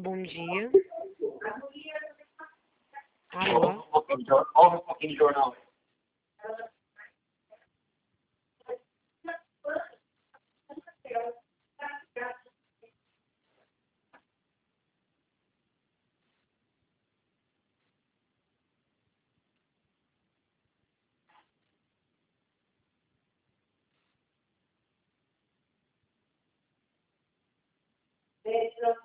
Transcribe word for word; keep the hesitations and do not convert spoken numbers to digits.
bom dia. Ouve Alô? um pouquinho, de jor- ouve um pouquinho de jornal. Let's